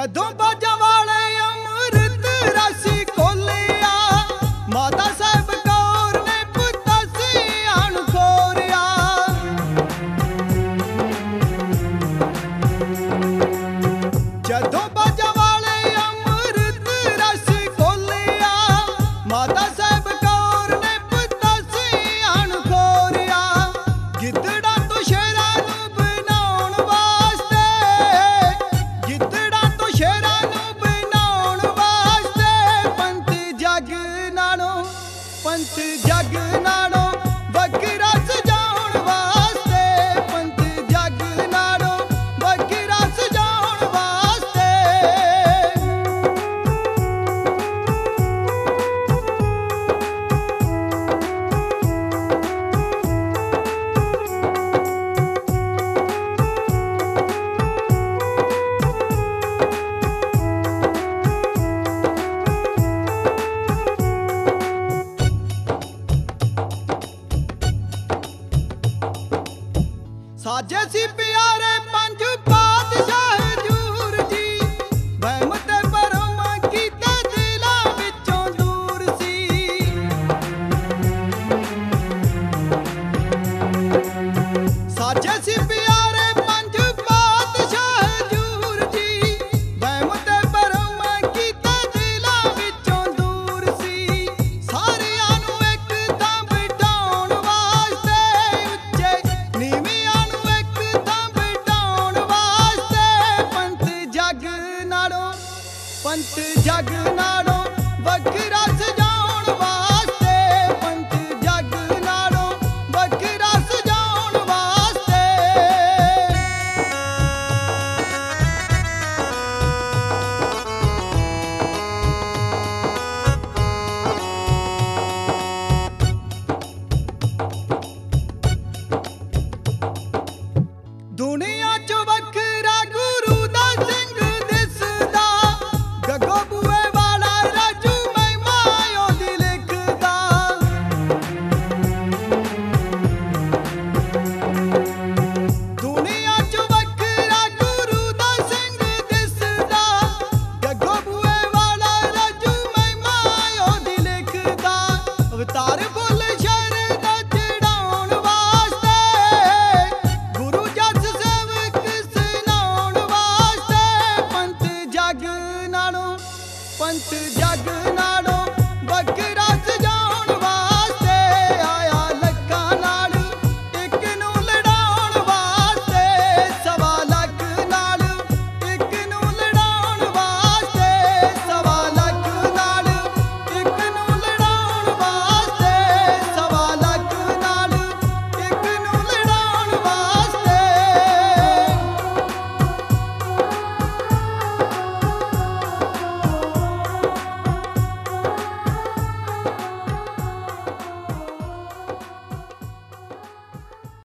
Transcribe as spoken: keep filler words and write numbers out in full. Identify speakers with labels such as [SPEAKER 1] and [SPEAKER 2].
[SPEAKER 1] जदों बाजा वाले अमृत रसी खोलिया माता साहब कौर ने पुत्ता सियाण खोरिया। जदों बाजा वाले अमृत रसी खोलिया माता साहब कौर ने पुत्ता सियाण खोरिया। गिद्दड़ा तो शेरा नू बनाउण वास्ते गिद्दड़ा तो शेरा नू बनाउण वास्ते पंत जग नालों पंत जग नालों वखरा सजाउण वास्ते पंत जग नालों वखरा सजाउण वास्ते। साजे सी प्यारे पंज पातशाह हजूर जी वहम ते भरम कीते दिलां विचों दूर सी। साजे सी प्यारे पंज पातशाह हजूर जी वहम ते भरम कीते दिलां विचों दूर सी। सारियां नू इक थां बिठाउण वास्ते उच्चे नीवियां नू इक थां बिठाउण वास्ते पंत जग नालों पंत जग नालों वखरा सजाउण वास्ते पंत जग नालों वखरा सजाउण वास्ते। दुनिया च वखरा गुरु दा सिंह दिसदा गगो बुए वाला राजू महिमा ओदी लिखदा। दुनिया च वखरा गुरु दा सिंह दिसदा गगो बुए वाला राजू महिमा ओदी लिखदा। अवतार फुल शहर दा चढ़ाउण वास्ते गुरु जस सेवक सुनाउण वास्ते पंत जग नालों पंत जग नालों